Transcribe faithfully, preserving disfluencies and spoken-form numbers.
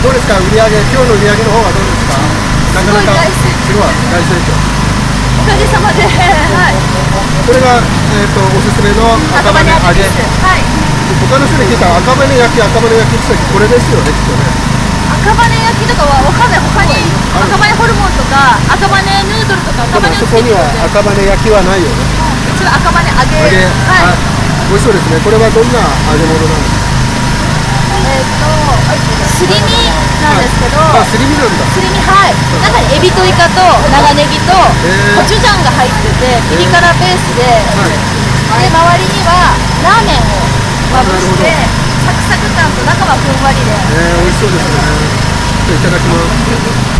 どうですか、売り上げ、今日の売り上げの方はどうですか？なかなかすごい大成長。 おかげさまで、はい。 これが、えー、とおすすめの赤羽揚げ。 はい。 他の人に聞いたら赤羽焼き、赤羽焼きって言ったらこれですよね、きっとね。 赤羽焼きとかはわかんない。他に赤羽ホルモンとか赤羽ヌードルとか赤羽をつそこには赤羽焼きはないよね。 うちは赤羽揚げ。 揚げ、 はい。 美味しそうですね。これはどんな揚げ物なんですか？ えっとすり身なんですけど。 あ、すり身なんだ。 すり身、はい。中にエビとイカと長ネギとコチュジャンが入っててピリ辛ベースで、で周りにはラーメンをまぶしてサクサク感と中はふんわりで。 えー、美味しそうですね。いただきます。